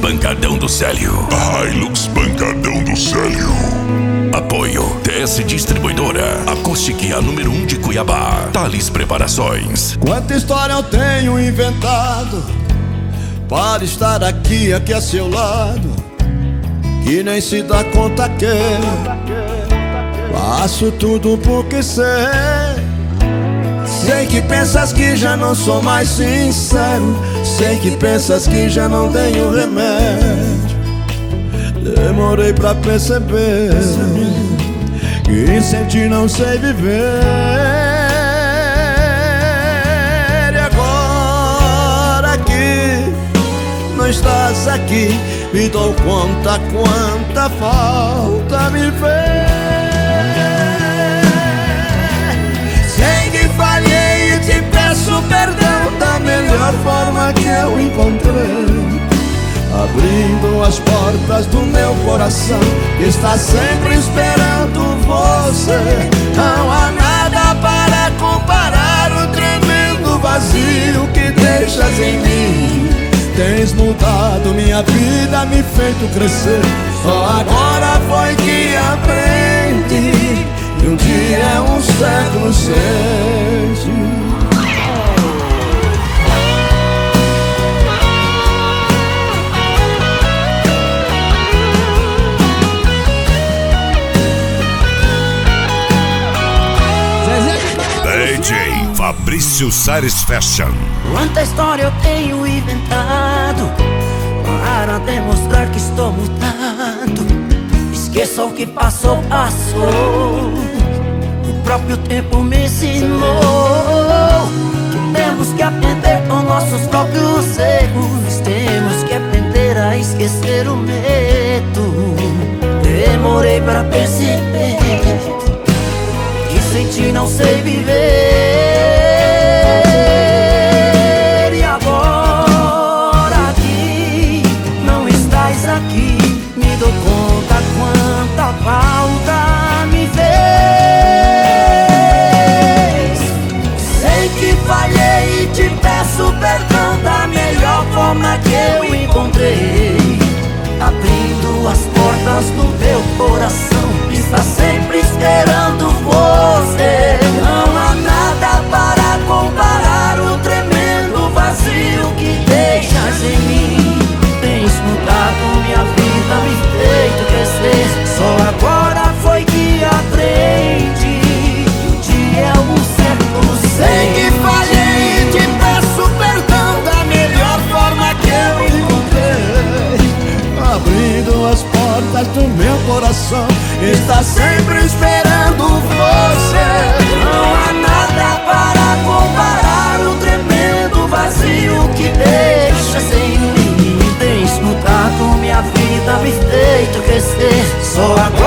Pancadão do Célio. Hilux Pancadão do Célio. Apoio TS Distribuidora, Acústica número 1 de Cuiabá. Thales Preparações. Quanta história eu tenho inventado para estar aqui a seu lado, que nem se dá conta que faço tudo porque sei. Sei que pensas que já não sou mais sincero, sei que pensas que já não tenho remédio. Demorei pra perceber que sem ti não sei viver. E agora que não estás aqui, me dou conta quanta falta me fez. Sei que falhei e te peço perdão da melhor forma que eu encontrei, abrindo as portas do meu coração, que está sempre esperando você. Não há nada para comparar o tremendo vazio que deixas em mim. Tens mudado minha vida, me feito crescer. Só agora foi que aprendi que um dia é um século sem ti. DJ Fabrício Sares Fashion. Quanta história eu tenho inventado para demonstrar que estou mudando. Esqueça o que passou, passou. O próprio tempo me ensinou que temos que aprender com nossos próprios erros. Temos que aprender a esquecer o medo. Demorei pra perceber que sem ti não sei viver. E agora que não estás aqui, me dou conta quanta falta me fez. Sei que falhei e te peço perdão da melhor forma que eu encontrei, abrindo as portas do meu coração, que está sempre esperando você. Não há nada para comparar o tremendo vazio que deixas em mim. Tens mudado minha vida, me feito crescer. Só agora foi que aprendi que um dia é um século. Sei que falhei e te peço perdão da melhor forma que eu encontrei, abrindo as portas do meu coração, está sempre esperando você. Não há nada para comparar o tremendo vazio que deixas em mim. Tens mudado minha vida, me feito crescer. Só agora